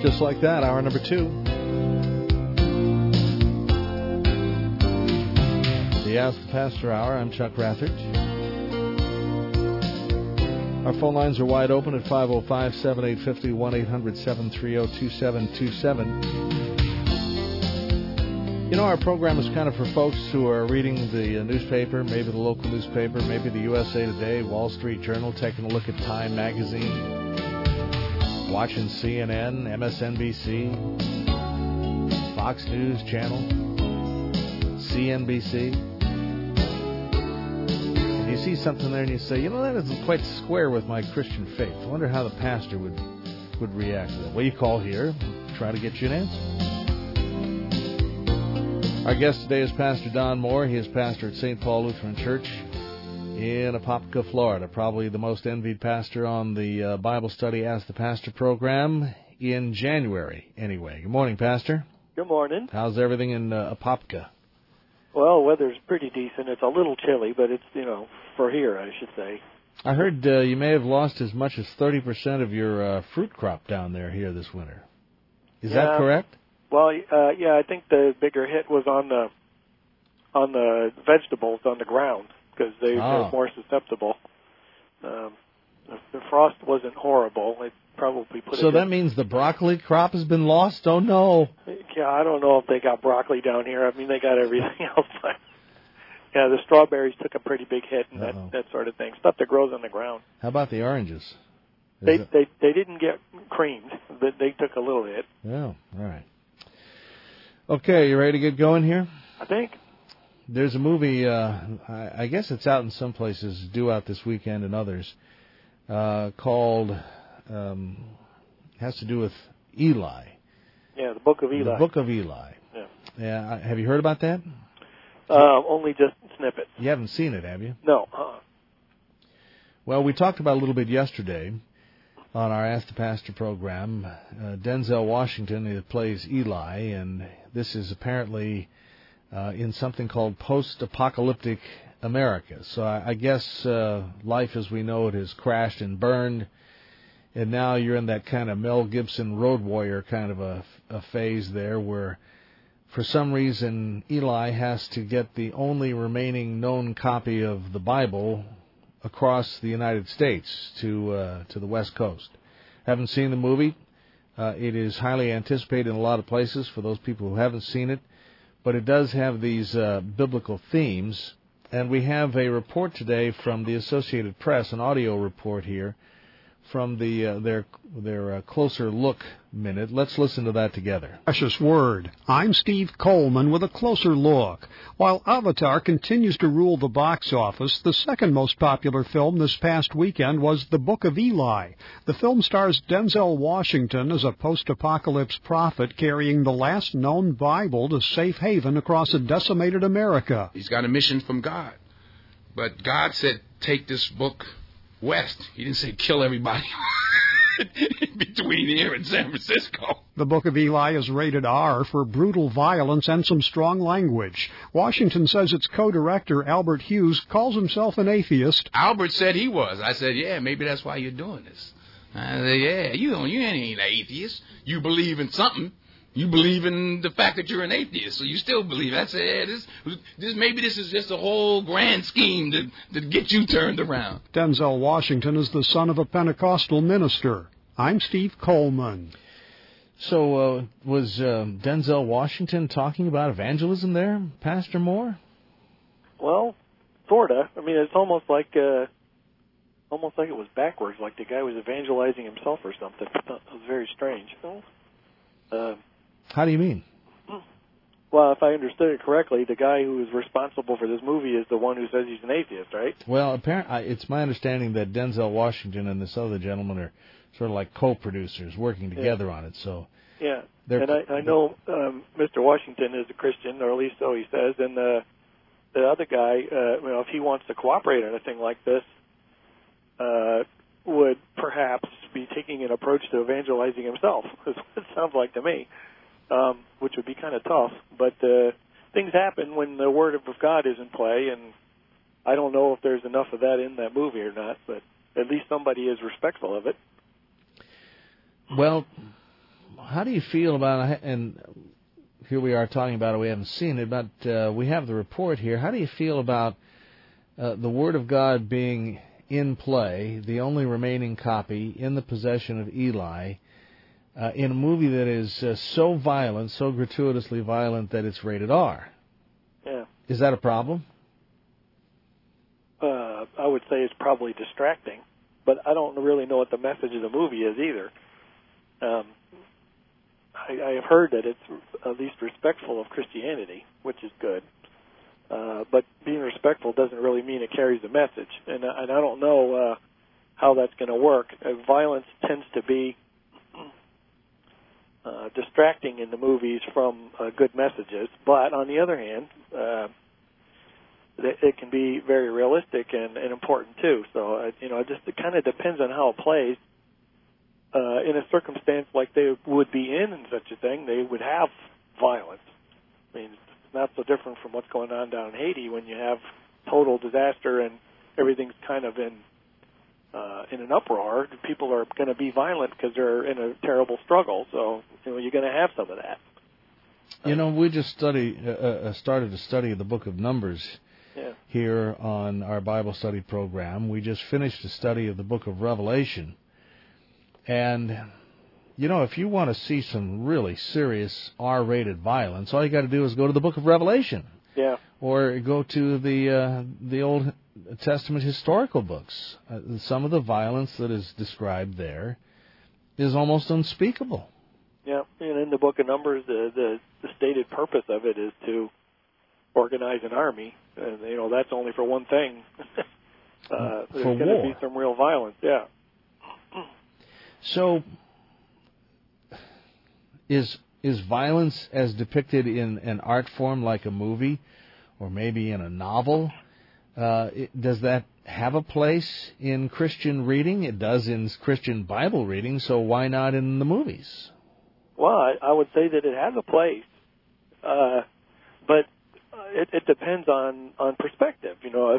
Just like that, hour number 2. The Ask the Pastor Hour. I'm Chuck Rathert. Our phone lines are wide open at 505-7850, 1-800-730-2727. You know, our program is kind of for folks who are reading the newspaper, maybe the local newspaper, maybe the USA Today, Wall Street Journal, taking a look at Time Magazine, watching CNN, MSNBC, Fox News Channel, CNBC. And you see something there and you say, you know, that isn't quite square with my Christian faith. I wonder how the pastor would react to that. Well, you call here, try to get you an answer. Our guest today is Pastor Don Moore. He is pastor at St. Paul Lutheran Church in Apopka, Florida. Probably the most envied pastor on the Bible Study Ask the Pastor program in January, anyway. Good morning, Pastor. Good morning. How's everything in Apopka? Well, weather's pretty decent. It's a little chilly, but it's, for here, I should say. I heard you may have lost as much as 30% of your fruit crop down there here this winter. Is that correct? Well, I think the bigger hit was on the vegetables on the ground because they're more susceptible. The frost wasn't horrible. It probably put. So that means the broccoli crop has been lost? Oh no! Yeah, I don't know if they got broccoli down here. I mean, they got everything else. But yeah, the strawberries took a pretty big hit and that sort of thing. Stuff that grows on the ground. How about the oranges? They didn't get creamed, but they took a little hit. Oh, all right. Okay, you ready to get going here? I think. There's a movie, I guess it's out in some places, due out this weekend and others, called, has to do with Eli. Yeah, the Book of Eli. The Book of Eli. Yeah. Have you heard about that? Only just snippets. You haven't seen it, have you? No. Well, we talked about it a little bit yesterday on our Ask the Pastor program. Denzel Washington plays Eli, and this is apparently in something called post-apocalyptic America. So I guess life as we know it has crashed and burned, and now you're in that kind of Mel Gibson Road Warrior kind of a phase there where for some reason Eli has to get the only remaining known copy of the Bible across the United States to the West Coast. Haven't seen the movie. It is highly anticipated in a lot of places for those people who haven't seen it. But it does have these biblical themes. And we have a report today from the Associated Press, an audio report here, from their Closer Look Minute. Let's listen to that together. Precious Word. I'm Steve Coleman with a Closer Look. While Avatar continues to rule the box office, the second most popular film this past weekend was The Book of Eli. The film stars Denzel Washington as a post-apocalypse prophet carrying the last known Bible to safe haven across a decimated America. He's got a mission from God. But God said, take this book west. He didn't say kill everybody between here and San Francisco. The Book of Eli is rated R for brutal violence and some strong language. Washington says its co-director, Albert Hughes, calls himself an atheist. Albert said he was. I said, yeah, maybe that's why you're doing this. I said, yeah, you ain't an atheist. You believe in something. You believe in the fact that you're an atheist, so you still believe. I said, maybe this is just a whole grand scheme to get you turned around. Denzel Washington is the son of a Pentecostal minister. I'm Steve Coleman. So was Denzel Washington talking about evangelism there, Pastor Moore? Well, sorta. I mean, it's almost like it was backwards, like the guy was evangelizing himself or something. It was very strange. How do you mean? Well, if I understood it correctly, the guy who is responsible for this movie is the one who says he's an atheist, right? Well, apparently, it's my understanding that Denzel Washington and this other gentleman are sort of like co-producers working together on it. So yeah, and I know Mr. Washington is a Christian, or at least so he says, and the other guy, if he wants to cooperate on a thing like this, would perhaps be taking an approach to evangelizing himself, is what it sounds like to me. Which would be kind of tough. But things happen when the Word of God is in play, and I don't know if there's enough of that in that movie or not, but at least somebody is respectful of it. Well, how do you feel about, and here we are talking about it, we haven't seen it, but we have the report here. How do you feel about the Word of God being in play, the only remaining copy in the possession of Eli, in a movie that is so violent, so gratuitously violent that it's rated R? Yeah. Is that a problem? I would say it's probably distracting, but I don't really know what the message of the movie is either. I have heard that it's at least respectful of Christianity, which is good. But being respectful doesn't really mean it carries a message, and I don't know how that's going to work. Violence tends to be distracting in the movies from good messages, but on the other hand, it can be very realistic and important too. So it kind of depends on how it plays. In a circumstance like they would be in such a thing, they would have violence. I mean, it's not so different from what's going on down in Haiti when you have total disaster and everything's kind of in an uproar. People are going to be violent because they're in a terrible struggle. So you're going to have some of that. We just started a study of the Book of Numbers here on our Bible study program. We just finished a study of the Book of Revelation. And, if you want to see some really serious R-rated violence, all you got to do is go to the Book of Revelation. Yeah. Or go to the Old Testament historical books. Some of the violence that is described there is almost unspeakable. Yeah, and in the Book of Numbers, the stated purpose of it is to organize an army, and that's only for one thing. There's going to be some real violence. Yeah. So, is violence as depicted in an art form like a movie, or maybe in a novel? Does that have a place in Christian reading? It does in Christian Bible reading. So why not in the movies? Well, I would say that it has a place, but it depends on perspective.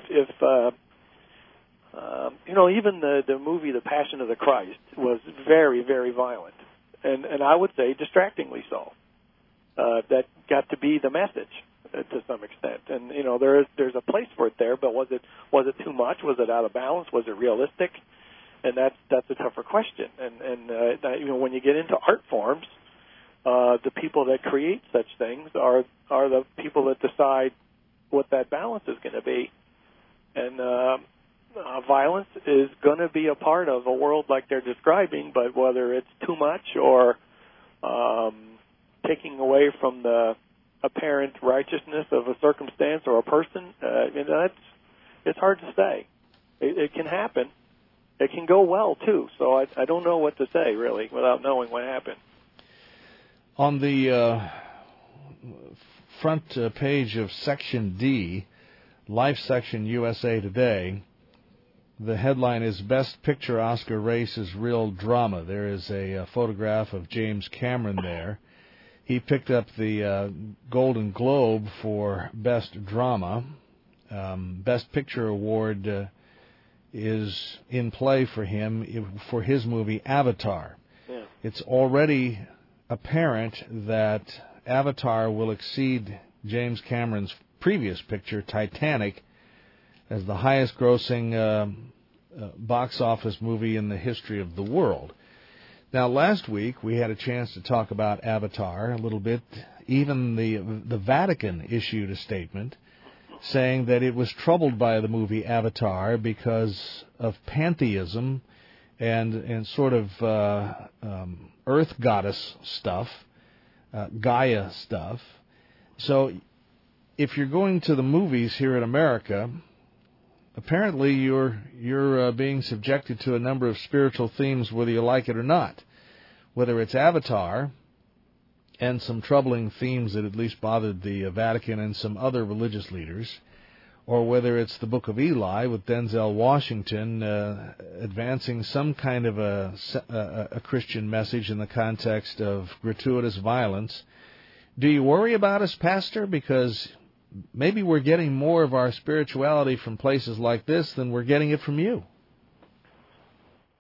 Even the movie The Passion of the Christ was very, very violent, and I would say distractingly so. That got to be the message to some extent, and there's a place for it there. But was it too much? Was it out of balance? Was it realistic? And that's a tougher question. And when you get into art forms, the people that create such things are the people that decide what that balance is going to be, and violence is going to be a part of a world like they're describing, but whether it's too much or taking away from the apparent righteousness of a circumstance or a person, it's hard to say. It can happen. It can go well, too, so I don't know what to say, really, without knowing what happened. On the front page of Section D, Life Section USA Today, the headline is Best Picture Oscar Race is Real Drama. There is a photograph of James Cameron there. He picked up the Golden Globe for Best Drama. Best Picture Award is in play for him for his movie Avatar. Yeah. It's already apparent that Avatar will exceed James Cameron's previous picture, Titanic, as the highest-grossing box office movie in the history of the world. Now, last week we had a chance to talk about Avatar a little bit. Even the Vatican issued a statement saying that it was troubled by the movie Avatar because of pantheism and sort of earth goddess stuff, Gaia stuff. So if you're going to the movies here in America, apparently you're being subjected to a number of spiritual themes whether you like it or not. Whether it's Avatar and some troubling themes that at least bothered the Vatican and some other religious leaders, or whether it's the Book of Eli with Denzel Washington advancing some kind of a Christian message in the context of gratuitous violence. Do you worry about us, Pastor? Because maybe we're getting more of our spirituality from places like this than we're getting it from you.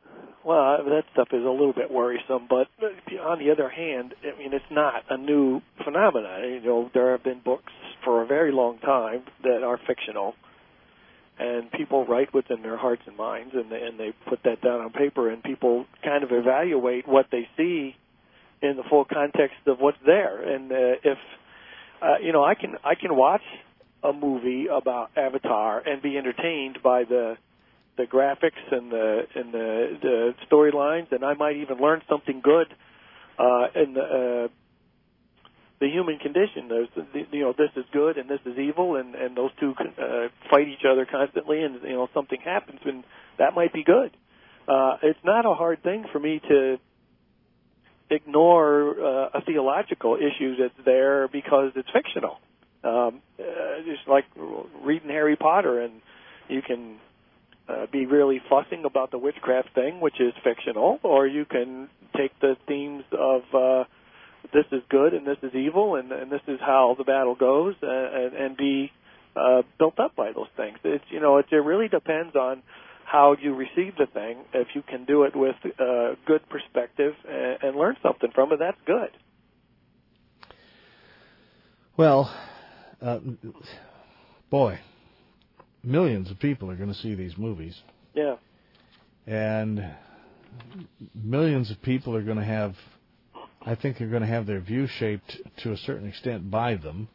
Well, that stuff is a little bit worrisome, but on the other hand, I mean, it's not a new phenomenon. You know, there have been books for a very long time that are fictional, and people write within their hearts and minds, and they put that down on paper, and people kind of evaluate what they see in the full context of what's there. And if you know, I can watch a movie about Avatar and be entertained by the graphics and the storylines, and I might even learn something good in the human condition. You know, this is good and this is evil, and those two fight each other constantly, and you know, something happens, and that might be good. It's not a hard thing for me to ignore a theological issue that's there because it's fictional. Just like reading Harry Potter, and you can be really fussing about the witchcraft thing, which is fictional, or you can take the themes of this is good and this is evil, and this is how the battle goes, and be built up by those things. It's, you know, it really depends on how you receive the thing. If you can do it with good perspective and learn something from it, that's good. Well, boy, millions of people are going to see these movies. Yeah. And millions of people are going to have, I think they're going to have their view shaped to a certain extent by them.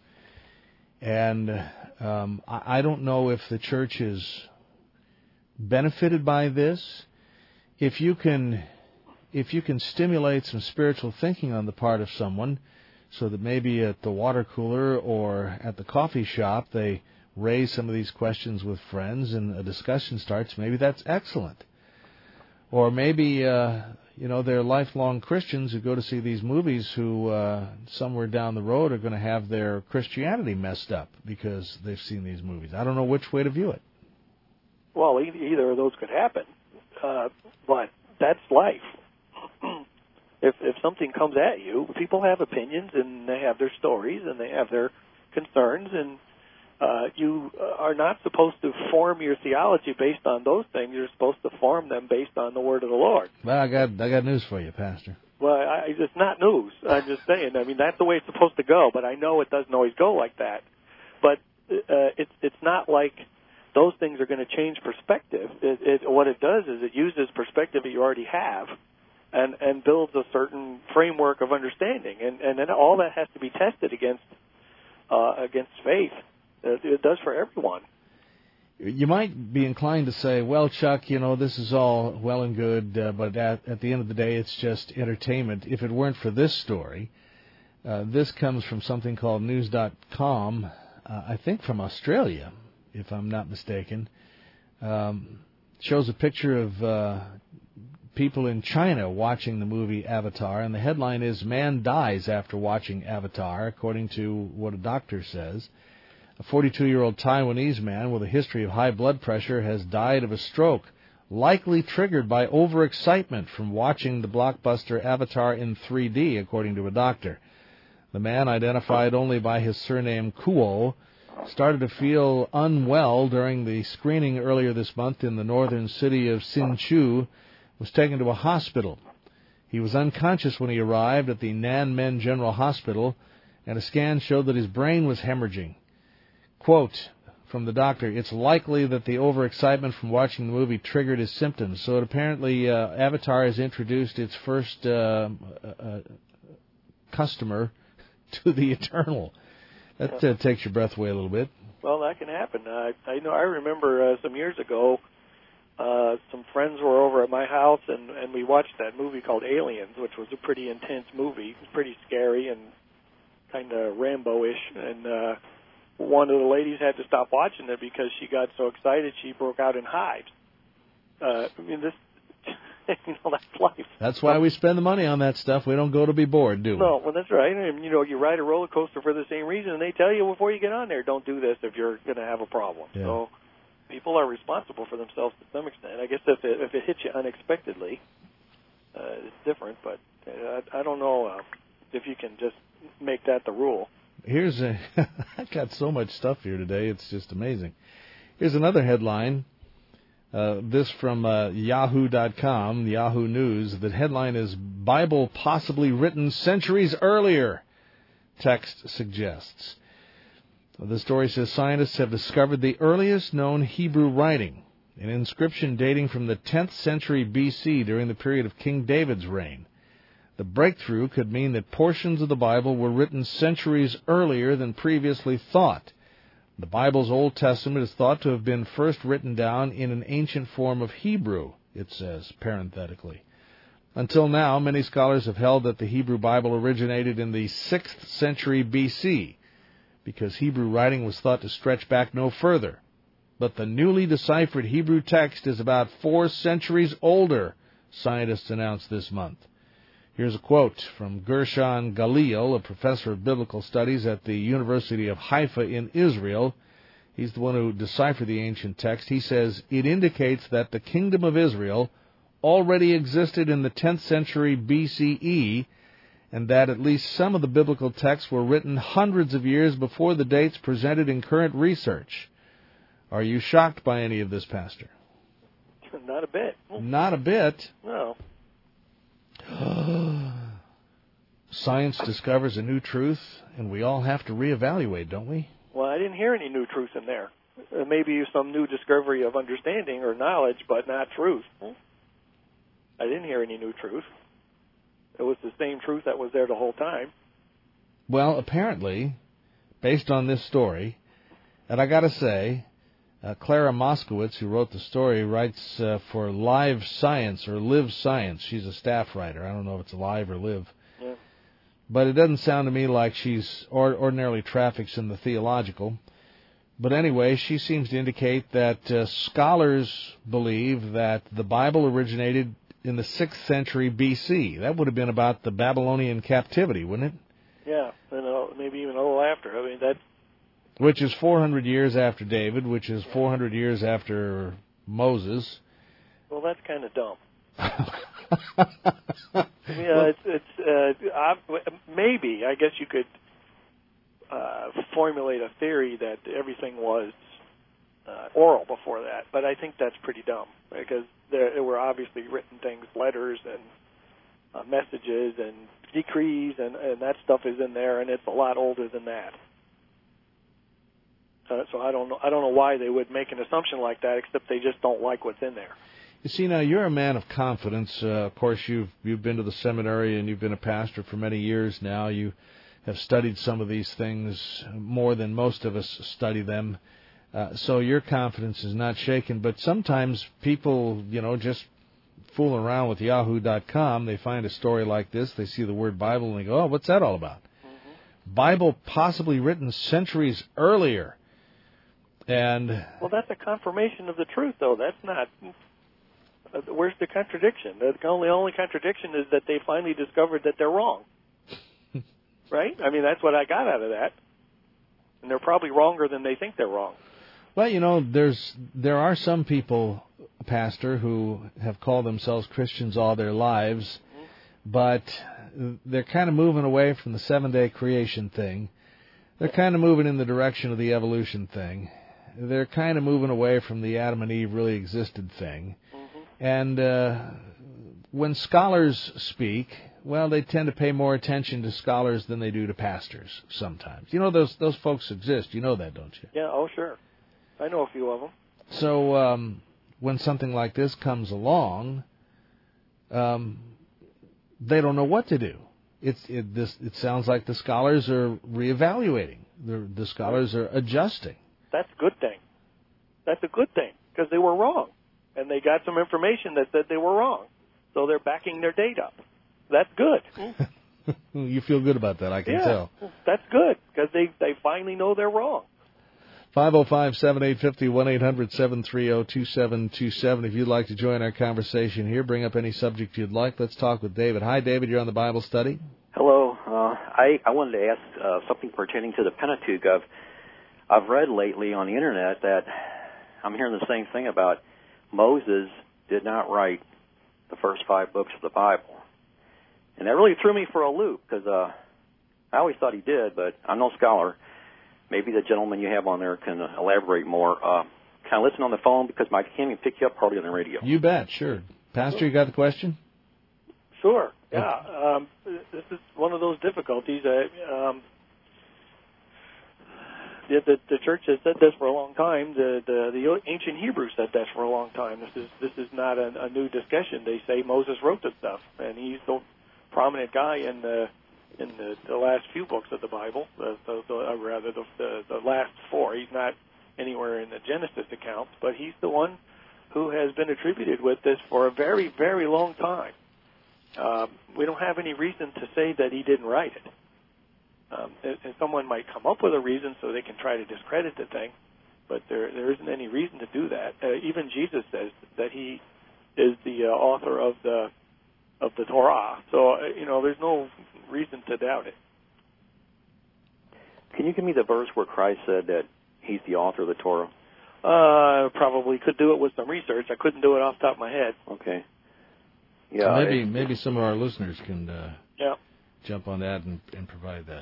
And I don't know if the church is benefited by this. If you can stimulate some spiritual thinking on the part of someone, so that maybe at the water cooler or at the coffee shop they raise some of these questions with friends and a discussion starts, maybe that's excellent. Or maybe they're lifelong Christians who go to see these movies who somewhere down the road are going to have their Christianity messed up because they've seen these movies. I don't know which way to view it. Well, either of those could happen, but that's life. If something comes at you, people have opinions and they have their stories and they have their concerns, and you are not supposed to form your theology based on those things. You're supposed to form them based on the Word of the Lord. Well, I got news for you, Pastor. Well, it's not news. I'm just saying. I mean, that's the way it's supposed to go, but I know it doesn't always go like that. But it's not like those things are going to change perspective. What it does is it uses perspective that you already have and builds a certain framework of understanding. And then all that has to be tested against faith. It does for everyone. You might be inclined to say, well, Chuck, this is all well and good, but at the end of the day, it's just entertainment. If it weren't for this story, this comes from something called news.com, I think from Australia, if I'm not mistaken. Shows a picture of people in China watching the movie Avatar, and the headline is, "Man Dies After Watching Avatar," according to what a doctor says. A 42-year-old Taiwanese man with a history of high blood pressure has died of a stroke, likely triggered by overexcitement from watching the blockbuster Avatar in 3D, according to a doctor. The man, identified only by his surname Kuo, started to feel unwell during the screening earlier this month in the northern city of Hsinchu, was taken to a hospital. He was unconscious when he arrived at the Nanmen General Hospital, and a scan showed that his brain was hemorrhaging. Quote from the doctor, "It's likely that the overexcitement from watching the movie triggered his symptoms." So apparently Avatar has introduced its first customer to the eternal. That takes your breath away a little bit. Well, that can happen. I remember some years ago, some friends were over at my house, and we watched that movie called Aliens, which was a pretty intense movie. It was pretty scary and kind of Rambo-ish, and one of the ladies had to stop watching it because she got so excited she broke out in hives. That's life. That's why we spend the money on that stuff. We don't go to be bored, do we? No, well, that's right. And, you ride a roller coaster for the same reason, and they tell you before you get on there, don't do this if you're going to have a problem. Yeah. So people are responsible for themselves to some extent. I guess if it hits you unexpectedly, it's different, but I don't know if you can just make that the rule. I've got so much stuff here today, it's just amazing. Here's another headline. This from Yahoo.com, Yahoo News. The headline is, Bible possibly written centuries earlier, text suggests. The story says scientists have discovered the earliest known Hebrew writing, an inscription dating from the 10th century B.C. during the period of King David's reign. The breakthrough could mean that portions of the Bible were written centuries earlier than previously thought. The Bible's Old Testament is thought to have been first written down in an ancient form of Hebrew, it says, parenthetically. Until now, many scholars have held that the Hebrew Bible originated in the 6th century B.C., because Hebrew writing was thought to stretch back no further. But the newly deciphered Hebrew text is about 4 centuries older, scientists announced this month. Here's a quote from Gershon Galil, a professor of biblical studies at the University of Haifa in Israel. He's the one who deciphered the ancient text. He says, it indicates that the kingdom of Israel already existed in the 10th century BCE, and that at least some of the biblical texts were written hundreds of years before the dates presented in current research. Are you shocked by any of this, Pastor? Not a bit. Not a bit? No. Science discovers a new truth, and we all have to reevaluate, don't we? Well, I didn't hear any new truth in there. Maybe some new discovery of understanding or knowledge, but not truth. I didn't hear any new truth. It was the same truth that was there the whole time. Well, apparently, based on this story, and I got to say, Clara Moskowitz, who wrote the story, writes for Live Science or Live Science. She's a staff writer. I don't know if it's Live or Live. Yeah. But it doesn't sound to me like she's ordinarily traffics in the theological. But anyway, she seems to indicate that scholars believe that the Bible originated in the 6th century B.C. That would have been about the Babylonian captivity, wouldn't it? Yeah, and maybe even a little after. I mean, that. Which is 400 years after David, which is 400 years after Moses. Well, that's kind of dumb. Yeah, maybe. I guess you could formulate a theory that everything was oral before that, but I think that's pretty dumb because there were obviously written things, letters and messages and decrees, and that stuff is in there, and it's a lot older than that. So I don't know why they would make an assumption like that, except they just don't like what's in there. You see, now you're a man of confidence. Of course, you've been to the seminary and you've been a pastor for many years now. You have studied some of these things more than most of us study them. So your confidence is not shaken. But sometimes people, just fooling around with Yahoo.com, they find a story like this, they see the word Bible, and they go, oh, what's that all about? Mm-hmm. Bible possibly written centuries earlier. And well, that's a confirmation of the truth, though. That's not. Where's the contradiction? The only contradiction is that they finally discovered that they're wrong. Right? I mean, that's what I got out of that. And they're probably wronger than they think they're wrong. Well, there are some people, Pastor, who have called themselves Christians all their lives, but they're kind of moving away from the 7-day creation thing. They're kind of moving in the direction of the evolution thing. They're kind of moving away from the Adam and Eve really existed thing. Mm-hmm. And when scholars speak, well, they tend to pay more attention to scholars than they do to pastors sometimes. Those folks exist. You know that, don't you? Yeah, oh, sure. I know a few of them. So when something like this comes along, they don't know what to do. It sounds like the scholars are reevaluating. The scholars are adjusting. That's a good thing. That's a good thing because they were wrong, and they got some information that said they were wrong, so they're backing their date up. That's good. You feel good about that, I can tell. That's good because they finally know they're wrong. 505-7850, 1-800-730-2727. If you'd like to join our conversation here, bring up any subject you'd like. Let's talk with David. Hi, David. You're on the Bible Study. Hello. I wanted to ask something pertaining to the Pentateuch. I've read lately on the Internet that I'm hearing the same thing about Moses did not write the first 5 books of the Bible. And that really threw me for a loop because I always thought he did, but I'm no scholar. Maybe the gentleman you have on there can elaborate more. Can I listen on the phone because I can't even pick you up hardly on the radio? You bet, sure. Pastor, you got the question? Sure. Yeah. This is one of those difficulties. The church has said this for a long time. The ancient Hebrews said that for a long time. This is not a new discussion. They say Moses wrote this stuff, and he's the prominent guy in the last few books of the Bible. The last four. He's not anywhere in the Genesis accounts, but he's the one who has been attributed with this for a very, very long time. We don't have any reason to say that he didn't write it. And someone might come up with a reason so they can try to discredit the thing, but there isn't any reason to do that. Even Jesus says that he is the author of the Torah. So there's no reason to doubt it. Can you give me the verse where Christ said that he's the author of the Torah? Probably could do it with some research. I couldn't do it off the top of my head. Okay. Yeah. Maybe some of our listeners can yeah. jump on that and provide that.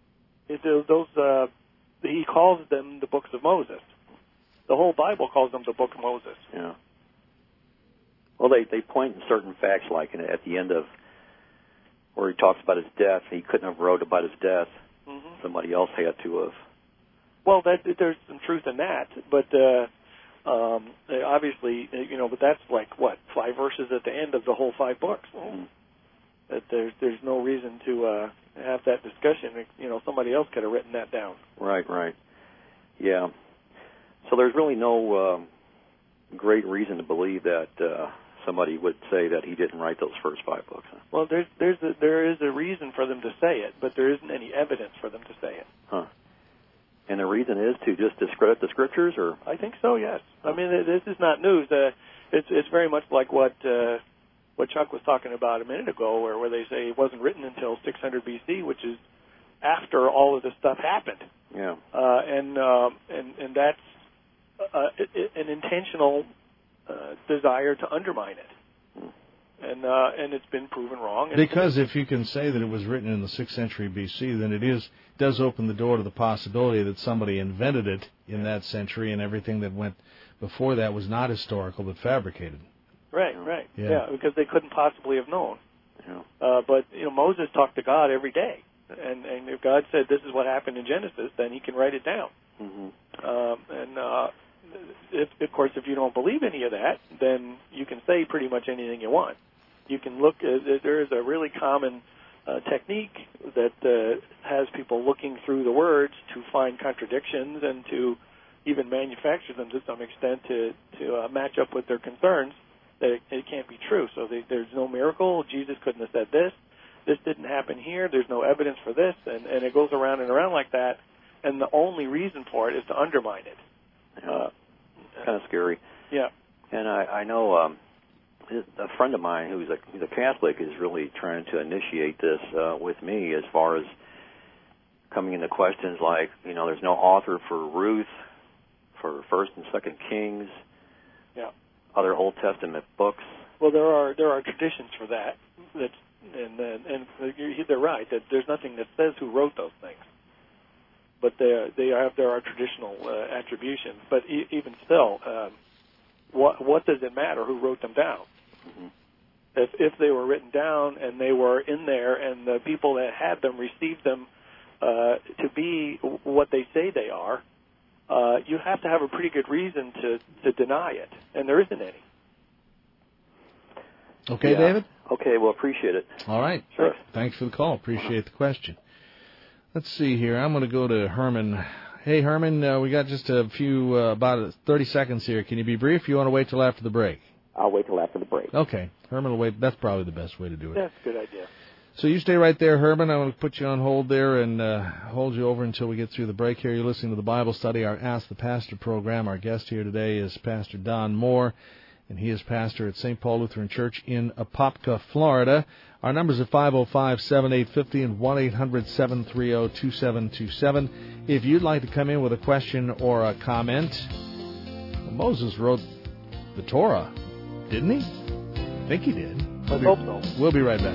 He calls them the books of Moses. The whole Bible calls them the book of Moses. Yeah. Well, they point in certain facts, like at the end of where he talks about his death. He couldn't have wrote about his death. Mm-hmm. Somebody else had to have. Well, there's some truth in that, but obviously, but that's like 5 verses at the end of the whole 5 books. Mm-hmm. That there's no reason to have that discussion. Somebody else could have written that down. Right. Yeah. So there's really no great reason to believe that somebody would say that he didn't write those first 5 books. Huh? Well, there is a reason for them to say it, but there isn't any evidence for them to say it. Huh. And the reason is to just discredit the scriptures, or? I think so. Yes. I mean, this is not news. It's very much like what Chuck was talking about a minute ago, where they say it wasn't written until 600 BC, which is after all of this stuff happened. Yeah. And that's an intentional desire to undermine it. And it's been proven wrong. Because if you can say that it was written in the 6th century BC, then it does open the door to the possibility that somebody invented it in that century, and everything that went before that was not historical but fabricated. Right. Yeah, because they couldn't possibly have known. Yeah. But Moses talked to God every day, and if God said this is what happened in Genesis, then he can write it down. Mm-hmm. If you don't believe any of that, then you can say pretty much anything you want. You can look. There is a really common technique that has people looking through the words to find contradictions and to even manufacture them to some extent to match up with their concerns. That it can't be true. So there's no miracle. Jesus couldn't have said this. This didn't happen here. There's no evidence for this, and it goes around and around like that. And the only reason for it is to undermine it. Kind of scary. Yeah. And I know a friend of mine who's a Catholic is really trying to initiate this with me as far as coming into questions like, there's no author for Ruth, for 1st and 2nd Kings. Yeah. Other Old Testament books. Well, there are traditions for that. And they're right that there's nothing that says who wrote those things. But there are traditional attributions. But even still, what does it matter who wrote them down? Mm-hmm. If they were written down and they were in there, and the people that had them received them to be what they say they are, you have to have a pretty good reason to deny it, and there isn't any. Okay, yeah. David? Okay, well, appreciate it. All right. Sure. Thanks for the call. Appreciate the question. Let's see here. I'm going to go to Herman. Hey, Herman, we got just a few, about 30 seconds here. Can you be brief? You want to wait till after the break? I'll wait till after the break. Okay. Herman will wait. That's probably the best way to do it. That's a good idea. So you stay right there, Herman. I'm going to put you on hold there and hold you over until we get through the break here. You're listening to the Bible Study, our Ask the Pastor program. Our guest here today is Pastor Don Moore, and he is pastor at St. Paul Lutheran Church in Apopka, Florida. Our numbers are 505-7850 and 1-800-730-2727. If you'd like to come in with a question or a comment, Moses wrote the Torah, didn't he? I think he did. Let's hope so. We'll be right back.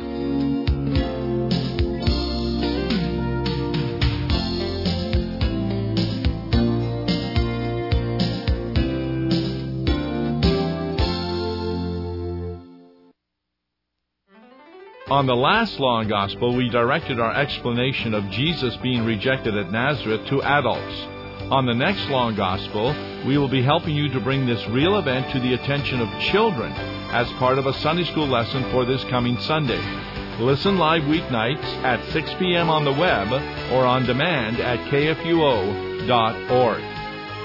On the last Law and Gospel, we directed our explanation of Jesus being rejected at Nazareth to adults. On the next Law and Gospel, we will be helping you to bring this real event to the attention of children as part of a Sunday school lesson for this coming Sunday. Listen live weeknights at 6 p.m. on the web or on demand at kfuo.org.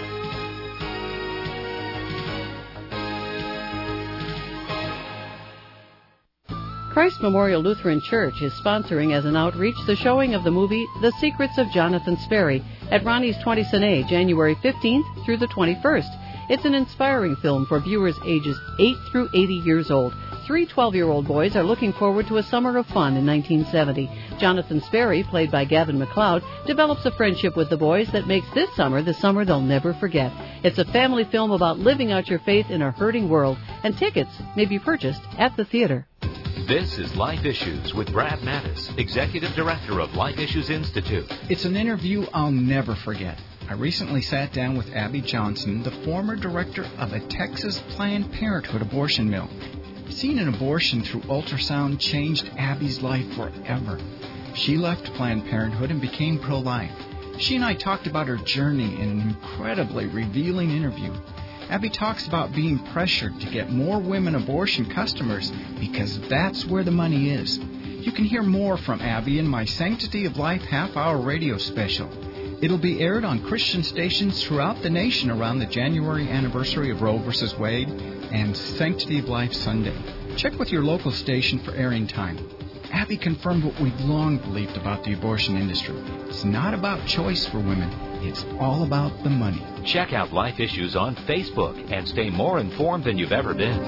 Christ Memorial Lutheran Church is sponsoring as an outreach the showing of the movie The Secrets of Jonathan Sperry at Ronnie's 20 Cine, January 15th through the 21st. It's an inspiring film for viewers ages 8 through 80 years old. 3 12-year-old boys are looking forward to a summer of fun in 1970. Jonathan Sperry, played by Gavin MacLeod, develops a friendship with the boys that makes this summer the summer they'll never forget. It's a family film about living out your faith in a hurting world, and tickets may be purchased at the theater. This is Life Issues with Brad Mattis, Executive Director of Life Issues Institute. It's an interview I'll never forget. I recently sat down with Abby Johnson, the former director of a Texas Planned Parenthood abortion mill. Seeing an abortion through ultrasound changed Abby's life forever. She left Planned Parenthood and became pro-life. She and I talked about her journey in an incredibly revealing interview. Abby talks about being pressured to get more women abortion customers because that's where the money is. You can hear more from Abby in my Sanctity of Life half-hour radio special. It'll be aired on Christian stations throughout the nation around the January anniversary of Roe v. Wade and Sanctity of Life Sunday. Check with your local station for airing time. Abby confirmed what we've long believed about the abortion industry. It's not about choice for women. It's all about the money. Check out Life Issues on Facebook and stay more informed than you've ever been.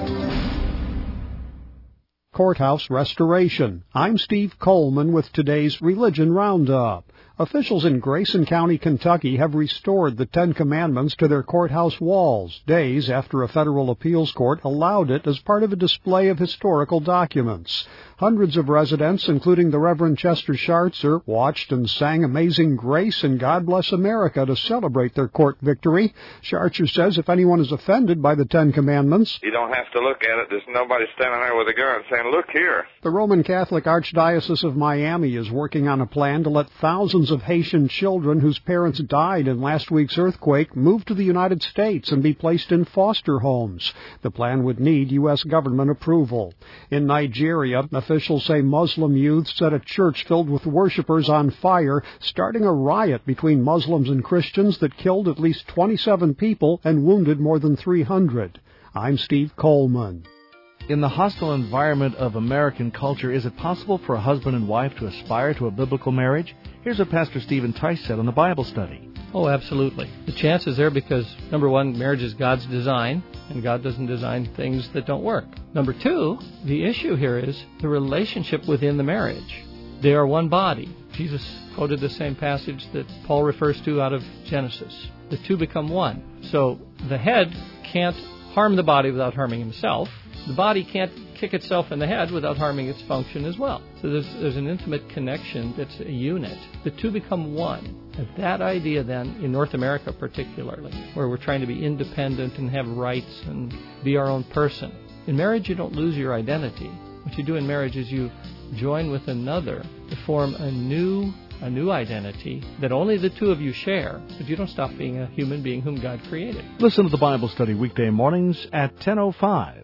Courthouse restoration. I'm Steve Coleman with today's Religion Roundup. Officials in Grayson County, Kentucky have restored the Ten Commandments to their courthouse walls, days after a federal appeals court allowed it as part of a display of historical documents. Hundreds of residents, including the Reverend Chester Schartzer, watched and sang Amazing Grace and God Bless America to celebrate their court victory. Schartzer says if anyone is offended by the Ten Commandments, you don't have to look at it. There's nobody standing there with a gun saying, look here. The Roman Catholic Archdiocese of Miami is working on a plan to let thousands of Haitian children whose parents died in last week's earthquake move to the United States and be placed in foster homes. The plan would need U.S. government approval. In Nigeria, officials say Muslim youths set a church filled with worshipers on fire, starting a riot between Muslims and Christians that killed at least 27 people and wounded more than 300. I'm Steve Coleman. In the hostile environment of American culture, is it possible for a husband and wife to aspire to a biblical marriage? Here's what Pastor Stephen Tice said on the Bible study. Oh, absolutely. The chance is there because, number one, marriage is God's design, and God doesn't design things that don't work. Number two, the issue here is the relationship within the marriage. They are one body. Jesus quoted the same passage that Paul refers to out of Genesis. The two become one. So the head can't harm the body without harming himself. The body can't kick itself in the head without harming its function as well. So there's an intimate connection that's a unit. The two become one. And that idea then, in North America particularly, where we're trying to be independent and have rights and be our own person. In marriage, you don't lose your identity. What you do in marriage is you join with another to form a new identity that only the two of you share, but you don't stop being a human being whom God created. Listen to the Bible study weekday mornings at 10:05.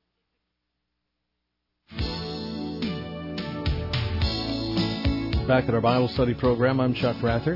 Back at our Bible study program, I'm Chuck Rathert.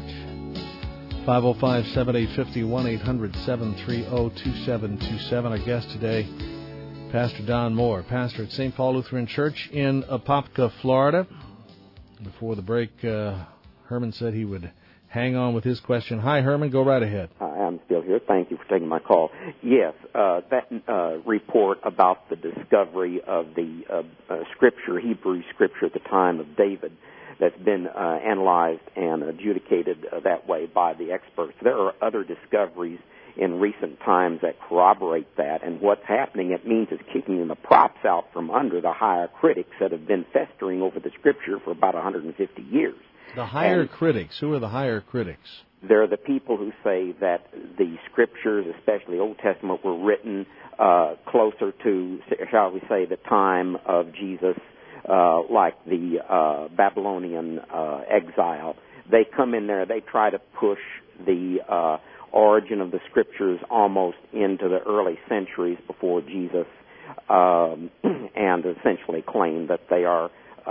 505-7850, 1-800-730-2727. Our guest today, Pastor Don Moore, pastor at St. Paul Lutheran Church in Apopka, Florida. Before the break, Herman said he would hang on with his question. Hi, Herman. Go right ahead. I'm still here. Thank you for taking my call. Yes, that report about the discovery of the Scripture, Hebrew Scripture at the time of David, that's been analyzed and adjudicated that way by the experts. There are other discoveries in recent times that corroborate that, and what's happening, it means it's kicking the props out from under the higher critics that have been festering over the Scripture for about 150 years. The higher critics? Who are the higher critics? They're the people who say that the Scriptures, especially Old Testament, were written closer to, shall we say, the time of Jesus' like the Babylonian exile. They come in there, they try to push the origin of the Scriptures almost into the early centuries before Jesus, and essentially claim that they are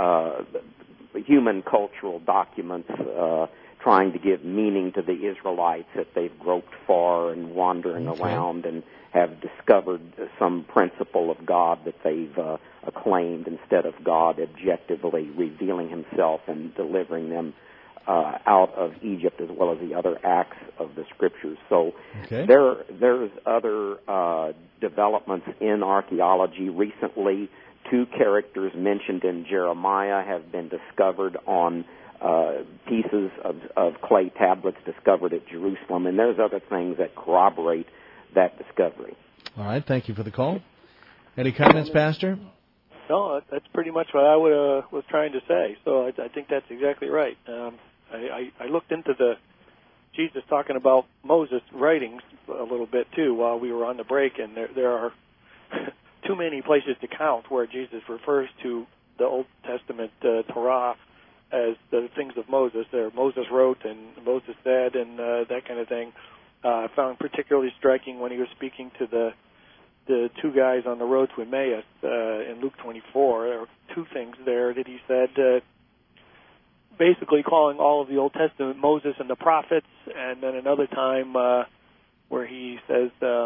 human cultural documents trying to give meaning to the Israelites, that they've groped far and wandering around and have discovered some principle of God that they've acclaimed, instead of God objectively revealing himself and delivering them out of Egypt, as well as the other acts of the Scriptures. So there's other developments in archaeology. Recently, 2 characters mentioned in Jeremiah have been discovered on pieces of clay tablets discovered at Jerusalem, and there's other things that corroborate that discovery. All right, thank you for the call. Any comments, Pastor? No, that's pretty much what I was trying to say. So I think that's exactly right. I looked into Jesus talking about Moses' writings a little bit too while we were on the break, and there are too many places to count where Jesus refers to the Old Testament Torah as the things of Moses. There, Moses wrote and Moses said, and that kind of thing. I found particularly striking when he was speaking to the 2 guys on the road to Emmaus in Luke 24. There were 2 things there that he said, basically calling all of the Old Testament Moses and the prophets, and then another time where he says the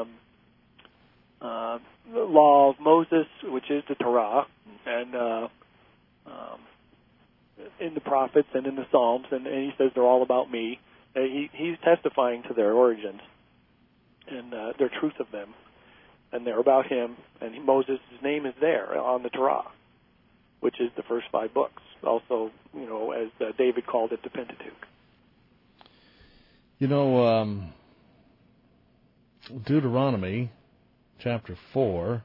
law of Moses, which is the Torah, and in the prophets and in the Psalms, and he says they're all about me. He's testifying to their origins and their truth of them, and they're about him. And Moses' name is there on the Torah, which is the first 5 books. Also, as David called it, the Pentateuch. Deuteronomy chapter 4,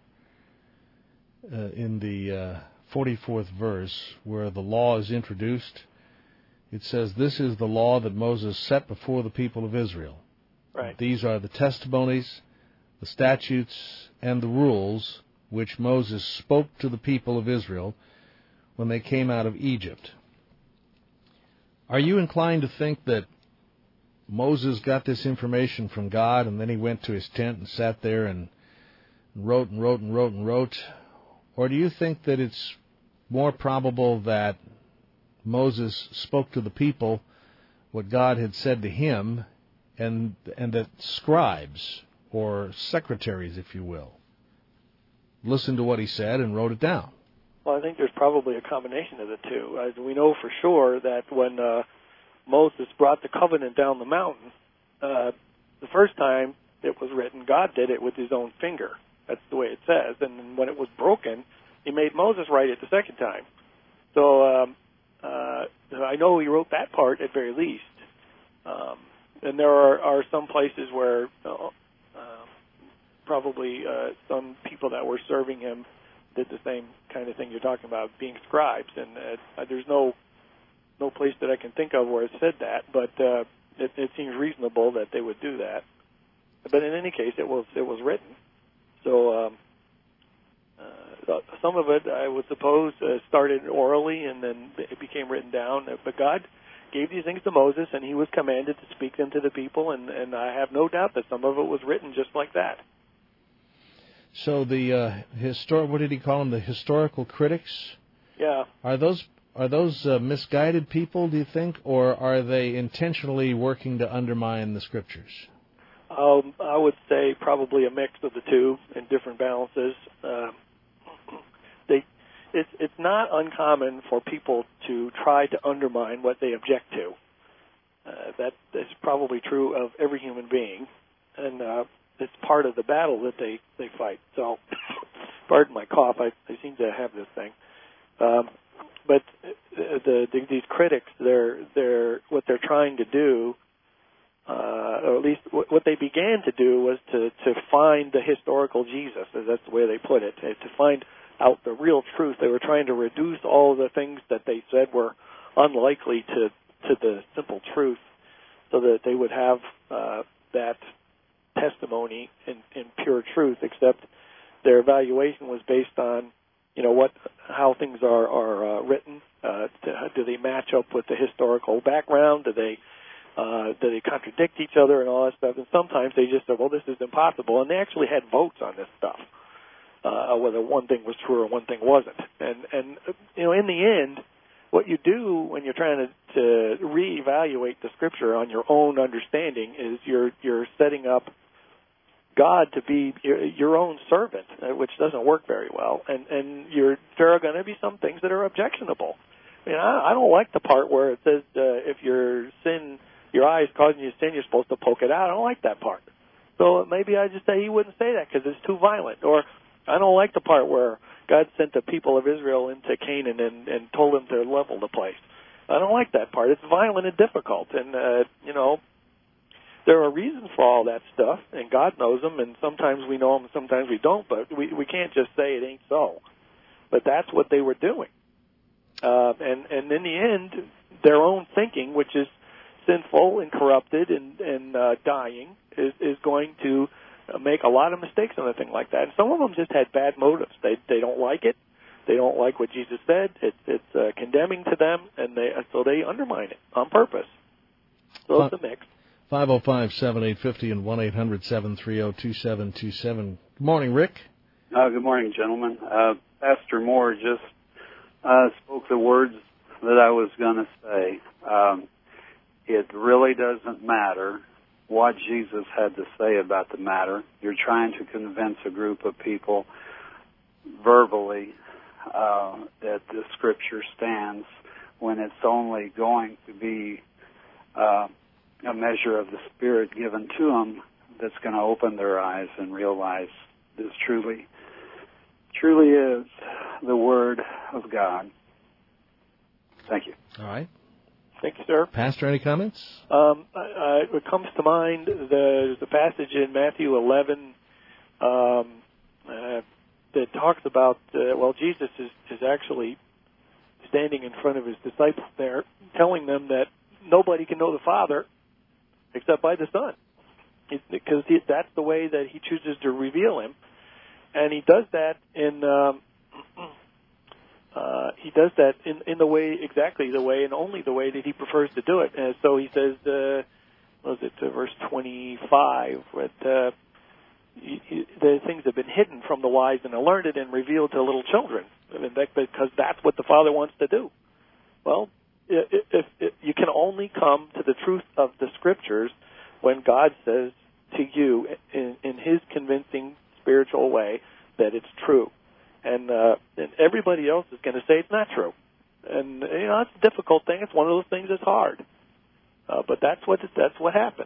in the 44th verse, where the law is introduced, it says, "This is the law that Moses set before the people of Israel. Right. These are the testimonies, the statutes, and the rules which Moses spoke to the people of Israel when they came out of Egypt." Are you inclined to think that Moses got this information from God, and then he went to his tent and sat there and wrote and wrote and wrote and wrote? Or do you think that it's more probable that Moses spoke to the people what God had said to him, and that scribes, or secretaries, if you will, listened to what he said and wrote it down? Well, I think there's probably a combination of the two. As we know for sure that when Moses brought the covenant down the mountain, the first time it was written, God did it with his own finger. That's the way it says. And then when it was broken, he made Moses write it the second time. So I know he wrote that part at very least. And there are some places where probably some people that were serving him did the same kind of thing you're talking about, being scribes. And there's no place that I can think of where it said that, but it seems reasonable that they would do that. But in any case, it was written. So some of it, I would suppose, started orally and then it became written down. But God gave these things to Moses, and he was commanded to speak them to the people, and I have no doubt that some of it was written just like that. So the what did he call them? The historical critics? Yeah. Are those misguided people, do you think, or are they intentionally working to undermine the Scriptures? I would say probably a mix of the two in different balances. It's not uncommon for people to try to undermine what they object to. That is probably true of every human being, and it's part of the battle that they fight. So, pardon my cough, I seem to have this thing. But these critics, they're what they're trying to do, or at least what they began to do, was to find the historical Jesus, as that's the way they put it, to find out the real truth. They were trying to reduce all the things that they said were unlikely to the simple truth, so that they would have that testimony in pure truth, except their evaluation was based on, what how things are written. Do they match up with the historical background? Do they contradict each other and all that stuff? And sometimes they just say, well, this is impossible. And they actually had votes on this stuff, whether one thing was true or one thing wasn't. And you know, in the end, what you do when you're trying to reevaluate the Scripture on your own understanding is you're setting up God to be your own servant, which doesn't work very well. And there are going to be some things that are objectionable. I mean, I don't like the part where it says if your eye is causing you to sin, you're supposed to poke it out. I don't like that part. So maybe I just say he wouldn't say that because it's too violent. Or I don't like the part where God sent the people of Israel into Canaan and told them to level the place. I don't like that part. It's violent and difficult. And, you know, there are reasons for all that stuff, and God knows them, and sometimes we know them and sometimes we don't, but we can't just say it ain't so. But that's what they were doing. And in the end, their own thinking, which is sinful and corrupted and dying, is going to make a lot of mistakes on a thing like that. And some of them just had bad motives. They don't like it. They don't like what Jesus said. It's condemning to them, and so they undermine it on purpose. So it's a mix. 505-7850 and 1-800-730-2727. Good morning, Rick. Good morning, gentlemen. Pastor Moore just spoke the words that I was going to say. It really doesn't matter what Jesus had to say about the matter. You're trying to convince a group of people verbally that the Scripture stands when it's only going to be a measure of the Spirit given to them that's going to open their eyes and realize this truly is the Word of God. Thank you. All right. Thank you, sir. Pastor, any comments? What comes to mind, there's a passage in Matthew 11 that talks about, Jesus is actually standing in front of his disciples there, telling them that nobody can know the Father except by the Son, because that's the way that he chooses to reveal him. And he does that in the way, exactly the way and only the way that he prefers to do it. And so he says, verse 25, the things have been hidden from the wise and the learned and revealed to little children, because that's what the Father wants to do. Well, if you can only come to the truth of the Scriptures when God says to you in his convincing spiritual way that it's true. And everybody else is going to say it's not true. And, you know, it's a difficult thing. It's one of those things that's hard. But that's what happens.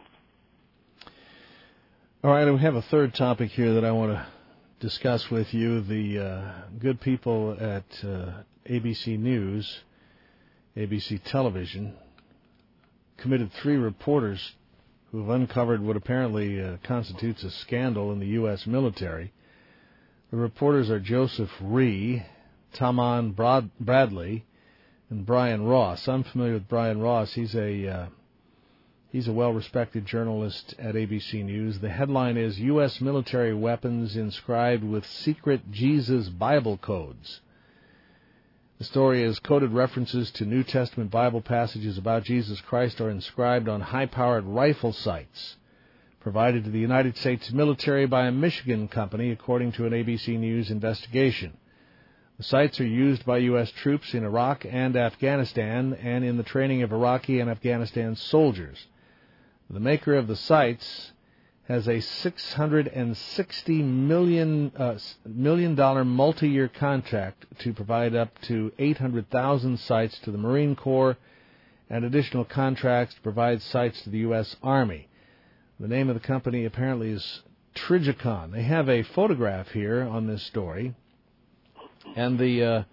All right, we have a third topic here that I want to discuss with you. The good people at ABC News, ABC Television, committed 3 reporters who have uncovered what apparently constitutes a scandal in the U.S. military. The reporters are Joseph Rhee, Taman Bradley, and Brian Ross. I'm familiar with Brian Ross. He's a well-respected journalist at ABC News. The headline is, U.S. military weapons inscribed with secret Jesus Bible codes. The story is coded references to New Testament Bible passages about Jesus Christ are inscribed on high-powered rifle sights provided to the United States military by a Michigan company, according to an ABC News investigation. The sights are used by U.S. troops in Iraq and Afghanistan and in the training of Iraqi and Afghanistan soldiers. The maker of the sights has a $660 million multi-year contract to provide up to 800,000 sights to the Marine Corps and additional contracts to provide sights to the U.S. Army. The name of the company apparently is Trigicon. They have a photograph here on this story, and the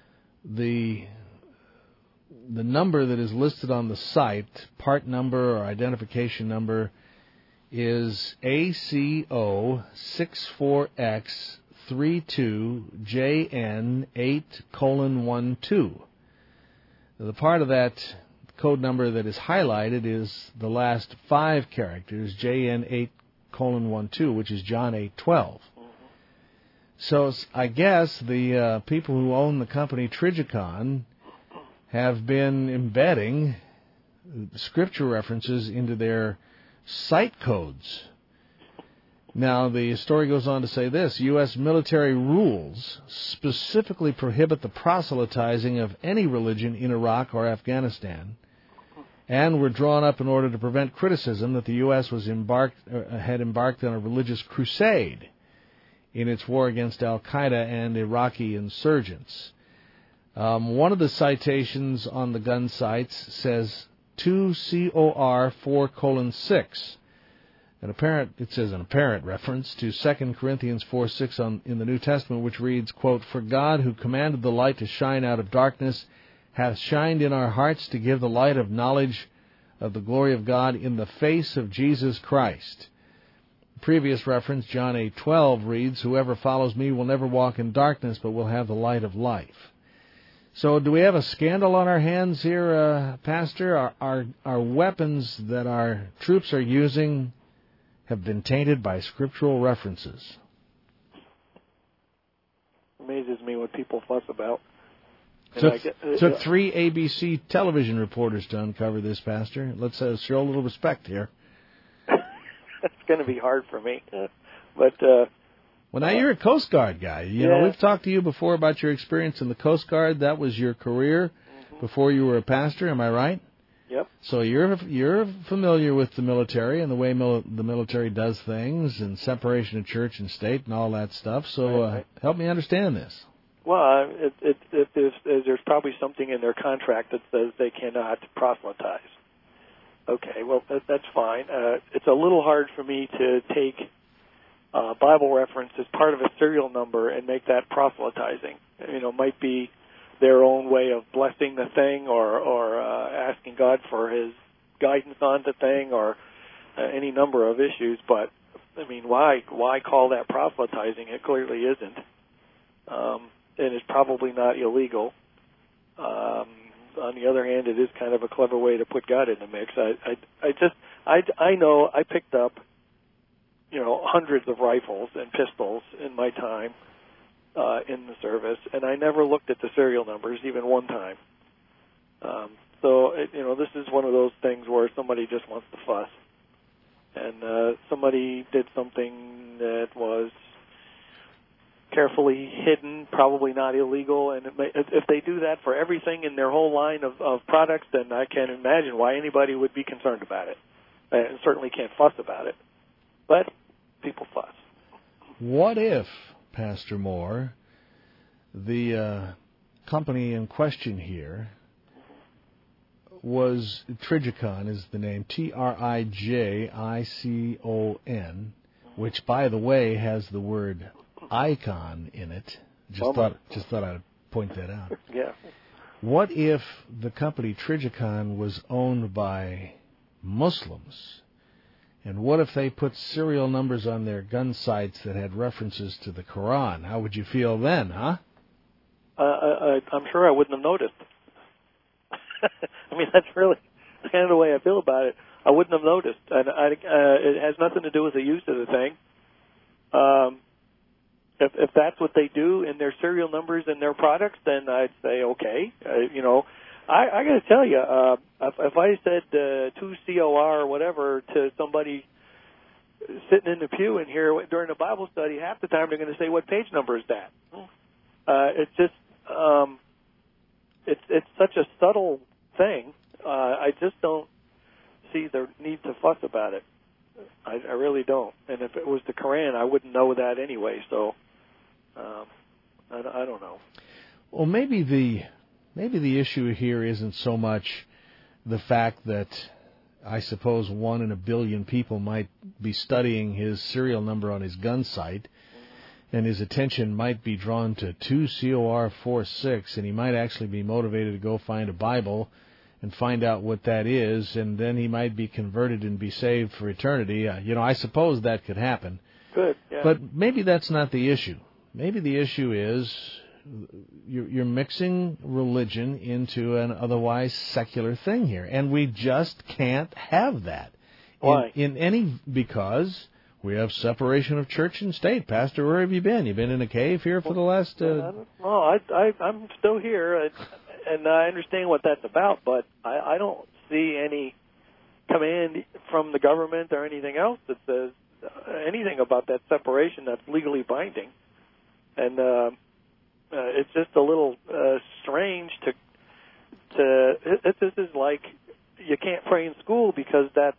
number that is listed on the site, part number or identification number, is ACO64X32JN8:12. The part of that code number that is highlighted is the last 5 characters, JN8:12, which is John 8:12. So I guess the people who own the company Trigicon have been embedding Scripture references into their site codes. Now, the story goes on to say this: U.S. military rules specifically prohibit the proselytizing of any religion in Iraq or Afghanistan, and were drawn up in order to prevent criticism that the U.S. had embarked on a religious crusade in its war against Al-Qaeda and Iraqi insurgents. One of the citations on the gun sites says 2 COR 4:6. It says an apparent reference to 2 Corinthians 4:6 in the New Testament, which reads, quote, "For God, who commanded the light to shine out of darkness, hath shined in our hearts to give the light of knowledge of the glory of God in the face of Jesus Christ." The previous reference, John 8:12, reads, "Whoever follows me will never walk in darkness, but will have the light of life." So do we have a scandal on our hands here, Pastor? Our weapons that our troops are using have been tainted by scriptural references? Amazes me what people fuss about. Took 3 ABC television reporters to uncover this, Pastor. Let's show a little respect here. It's going to be hard for me. But well, now you're a Coast Guard guy. You know, we've talked to you before about your experience in the Coast Guard. That was your career before you were a pastor. Am I right? Yep. So you're familiar with the military and the way the military does things and separation of church and state and all that stuff. So help me understand this. Well, there's probably something in their contract that says they cannot proselytize. Okay, well, that's fine. It's a little hard for me to take Bible reference as part of a serial number and make that proselytizing. You know, might be their own way of blessing the thing or asking God for His guidance on the thing or any number of issues. But, I mean, why call that proselytizing? It clearly isn't. And it's probably not illegal. On the other hand, it is kind of a clever way to put God in the mix. I know I picked up, hundreds of rifles and pistols in my time in the service, and I never looked at the serial numbers even one time. So this is one of those things where somebody just wants to fuss, and somebody did something that was carefully hidden, probably not illegal, and if they do that for everything in their whole line of products, then I can't imagine why anybody would be concerned about it, and certainly can't fuss about it. But people fuss. What if, Pastor Moore, the company in question here was Trigicon, is the name, Trigicon, which, by the way, has the word icon in it. Just thought I'd point that out. Yeah. What if the company Trigicon was owned by Muslims? And what if they put serial numbers on their gun sights that had references to the Quran? How would you feel then, huh? I'm sure I wouldn't have noticed. I mean, that's really kind of the way I feel about it. I wouldn't have noticed. And it has nothing to do with the use of the thing. If that's what they do in their serial numbers and their products, then I'd say okay. I got to tell you, if I said 2 COR or whatever to somebody sitting in the pew in here during a Bible study, half the time they're going to say, "What page number is that?" It's just it's such a subtle thing. I just don't see the need to fuss about it. I really don't. And if it was the Quran, I wouldn't know that anyway. So I don't know. Well, maybe the issue here isn't so much the fact that I suppose 1 in a billion people might be studying his serial number on his gun sight, and his attention might be drawn to 2 COR 4:6, and he might actually be motivated to go find a Bible and find out what that is, and then he might be converted and be saved for eternity. I suppose that could happen. Good, yeah. But maybe that's not the issue. Maybe the issue is you're mixing religion into an otherwise secular thing here, and we just can't have that. Why? Because We have separation of church and state. Pastor, where have you been? You been in a cave here for the last... I'm still here, and I understand what that's about, but I don't see any command from the government or anything else that says anything about that separation that's legally binding. And it's just a little strange this is like you can't pray in school because that's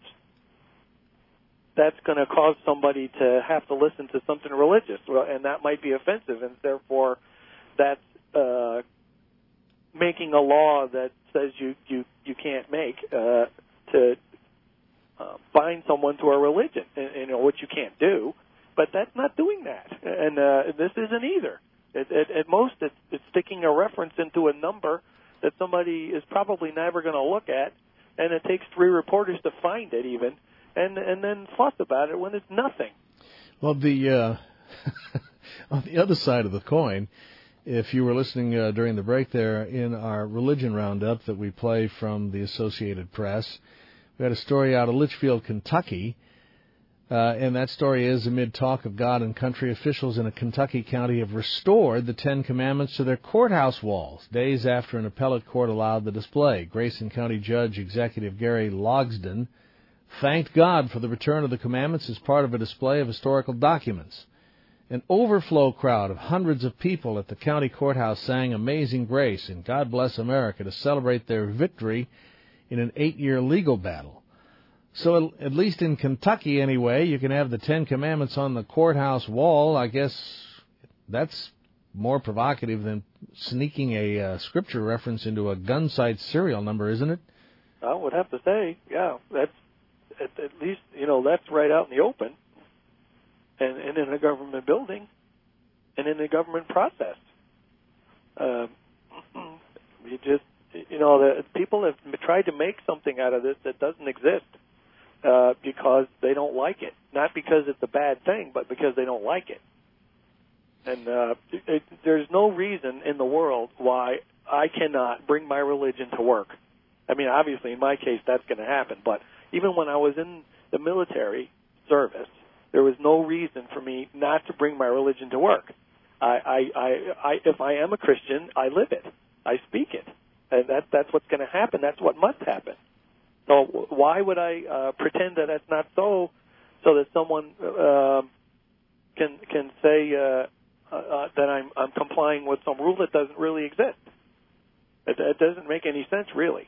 going to cause somebody to have to listen to something religious, and that might be offensive, and therefore that's making a law that says you can't make to bind someone to a religion, which you can't do. But that's not doing that, and this isn't either. At most, it's sticking a reference into a number that somebody is probably never going to look at, and it takes 3 reporters to find it even, and then fuss about it when it's nothing. Well, on the other side of the coin, if you were listening during the break there in our religion roundup that we play from the Associated Press, we had a story out of Litchfield, Kentucky, and that story is, amid talk of God and country, officials in a Kentucky county have restored the 10 Commandments to their courthouse walls, days after an appellate court allowed the display. Grayson County Judge Executive Gary Logsdon thanked God for the return of the commandments as part of a display of historical documents. An overflow crowd of hundreds of people at the county courthouse sang Amazing Grace and God Bless America to celebrate their victory in an 8-year legal battle. So at least in Kentucky, anyway, you can have the 10 Commandments on the courthouse wall. I guess that's more provocative than sneaking a scripture reference into a gun site serial number, isn't it? I would have to say, yeah, that's at least, that's right out in the open, and in a government building, and in the government process. People have tried to make something out of this that doesn't exist. Because they don't like it. Not because it's a bad thing, but because they don't like it. And there's no reason in the world why I cannot bring my religion to work. I mean, obviously, in my case, that's going to happen. But even when I was in the military service, there was no reason for me not to bring my religion to work. If I am a Christian, I live it. I speak it. And that's what's going to happen. That's what must happen. So why would I pretend that that's not so that someone can say that I'm complying with some rule that doesn't really exist? It doesn't make any sense, really.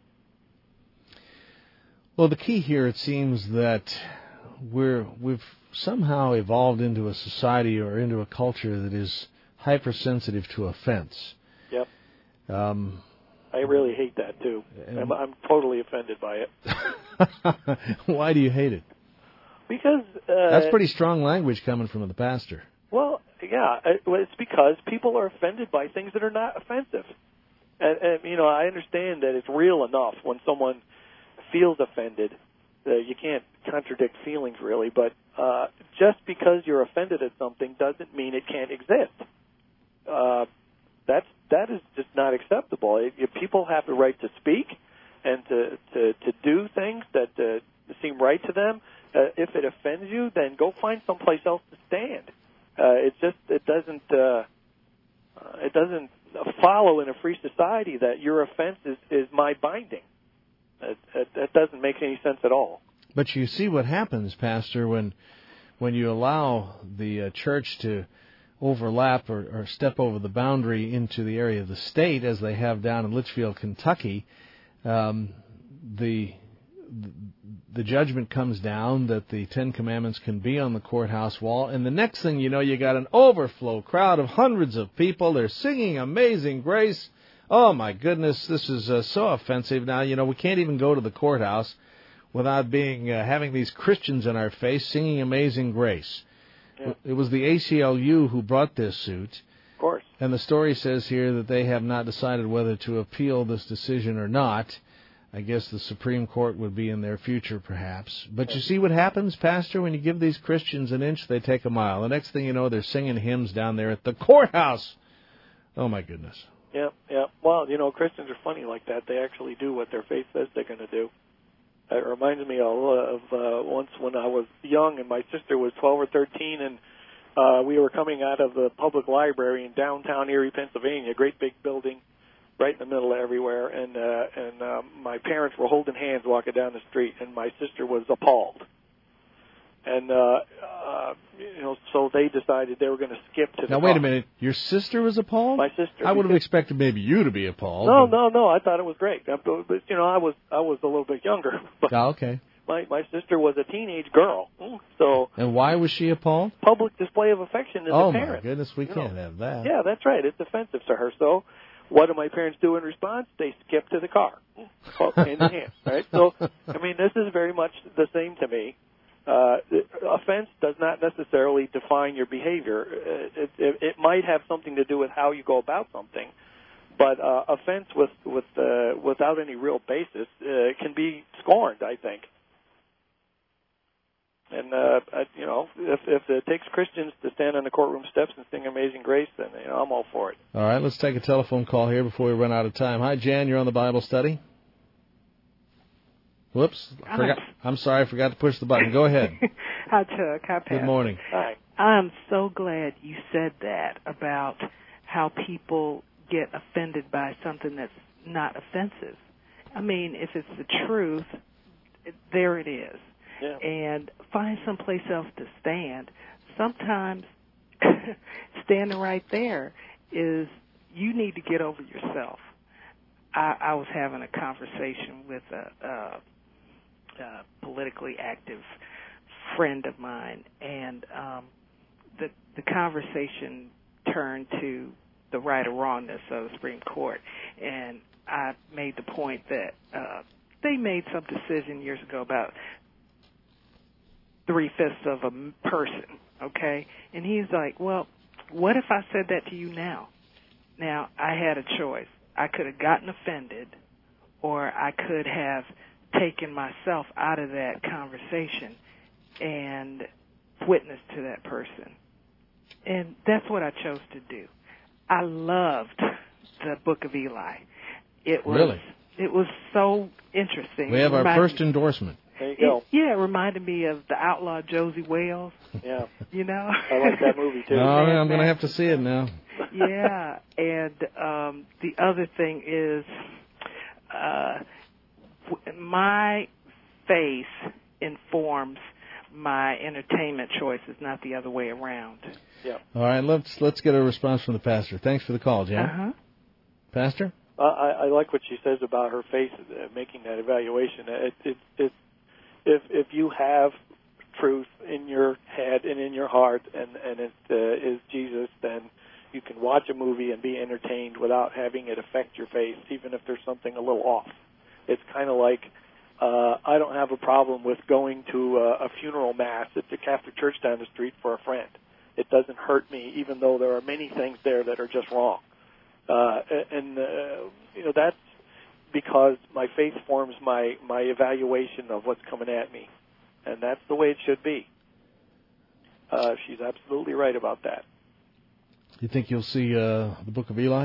Well, the key here, it seems that we've somehow evolved into a society or into a culture that is hypersensitive to offense. Yep. I really hate that, too. I'm totally offended by it. Why do you hate it? Because... that's pretty strong language coming from the pastor. Well, yeah. It's because people are offended by things that are not offensive. And I understand that it's real enough when someone feels offended. You can't contradict feelings, really. But just because you're offended at something doesn't mean it can't exist. That is just not acceptable. People have the right to speak and to do things that seem right to them. If it offends you, then go find someplace else to stand. It doesn't follow in a free society that your offense is my binding. That doesn't make any sense at all. But you see what happens, Pastor, when you allow the church to overlap or step over the boundary into the area of the state, as they have down in Litchfield, Kentucky. The judgment comes down that the 10 Commandments can be on the courthouse wall, and the next thing you know, you got an overflow crowd of hundreds of people. They're singing Amazing Grace. Oh, my goodness, this is so offensive. Now, we can't even go to the courthouse without having these Christians in our face singing Amazing Grace. Yeah. It was the ACLU who brought this suit. Of course. And the story says here that they have not decided whether to appeal this decision or not. I guess the Supreme Court would be in their future, perhaps. But you see what happens, Pastor? When you give these Christians an inch, they take a mile. The next thing you know, they're singing hymns down there at the courthouse. Oh, my goodness. Yeah. Well, Christians are funny like that. They actually do what their faith says they're going to do. It reminds me of once when I was young and my sister was 12 or 13, and we were coming out of the public library in downtown Erie, Pennsylvania, a great big building right in the middle of everywhere, and my parents were holding hands walking down the street, and my sister was appalled. And, so they decided they were going to skip to the Now, wait a minute. Your sister was appalled? My sister. I would have expected maybe you to be appalled. No. I thought it was great. But, I was a little bit younger. But okay. My sister was a teenage girl. So. And why was she appalled? Public display of affection as a parent. Oh, my goodness. We can't have that. Yeah, that's right. It's offensive to her. So what do my parents do in response? They skip to the car. Hand in hand. Right? So, this is very much the same to me. Offense does not necessarily define your behavior. It might have something to do with how you go about something, but offense without any real basis can be scorned, I think. And if it takes Christians to stand on the courtroom steps and sing Amazing Grace, then I'm all for it. All right, let's take a telephone call here before we run out of time. Hi, Jan. You're on the Bible study. Whoops. I'm sorry, I forgot to push the button. Go ahead. Hi, Chuck. Hi, Pat. Good morning. Hi. I'm so glad you said that about how people get offended by something that's not offensive. If it's the truth, there it is. Yeah. And find someplace else to stand. Sometimes standing right there is you need to get over yourself. I was having a conversation with a politically active friend of mine, and the conversation turned to the right or wrongness of the Supreme Court, and I made the point that they made some decision years ago about 3/5 of a person, okay? And he's like, well, what if I said that to you now? Now, I had a choice. I could have gotten offended, or I could have taken myself out of that conversation and witnessed to that person. And that's what I chose to do. I loved the Book of Eli. It was so interesting. We have our first endorsement. There you go. It reminded me of the outlaw Josie Wales. Yeah. I like that movie, too. Oh, I'm going to have to see it now. Yeah, and the other thing is my faith informs my entertainment choices, not the other way around. Yeah. All right, let's get a response from the pastor. Thanks for the call, Jan. Uh-huh. Pastor? I like what she says about her faith making that evaluation. If you have truth in your head and in your heart, and it is Jesus, then you can watch a movie and be entertained without having it affect your faith, even if there's something a little off. It's kind of like I don't have a problem with going to a funeral mass at the Catholic Church down the street for a friend. It doesn't hurt me, even though there are many things there that are just wrong. That's because my faith forms my evaluation of what's coming at me, and that's the way it should be. She's absolutely right about that. You think you'll see the Book of Eli?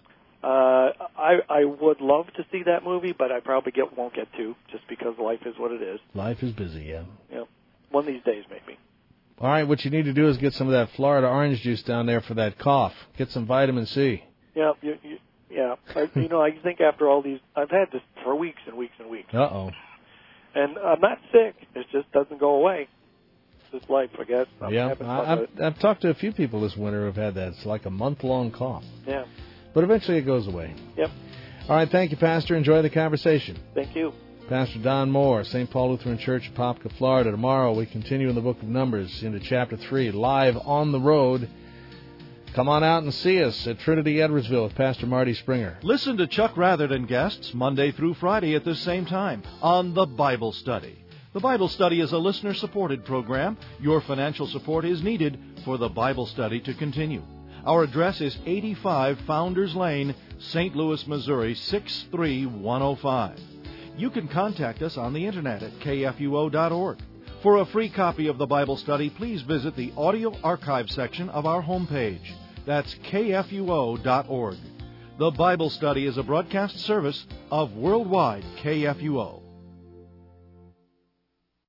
I would love to see that movie, but I probably won't get to, just because life is what it is. Life is busy, yeah. Yeah, one of these days, maybe. All right, what you need to do is get some of that Florida orange juice down there for that cough. Get some vitamin C. Yeah, I think after all these, I've had this for weeks and weeks and weeks. Uh-oh. And I'm not sick. It just doesn't go away. It's just life, I guess. I've talked to a few people this winter who've had that. It's like a month-long cough. Yeah. But eventually it goes away. Yep. All right, thank you, Pastor. Enjoy the conversation. Thank you. Pastor Don Moore, St. Paul Lutheran Church, Apopka, Florida. Tomorrow we continue in the book of Numbers into chapter 3, live on the road. Come on out and see us at Trinity Edwardsville with Pastor Marty Springer. Listen to Chuck Rather and guests Monday through Friday at this same time on The Bible Study. The Bible Study is a listener-supported program. Your financial support is needed for the Bible Study to continue. Our address is 85 Founders Lane, St. Louis, Missouri, 63105. You can contact us on the Internet at kfuo.org. For a free copy of the Bible Study, please visit the audio archive section of our homepage. That's kfuo.org. The Bible Study is a broadcast service of Worldwide KFUO.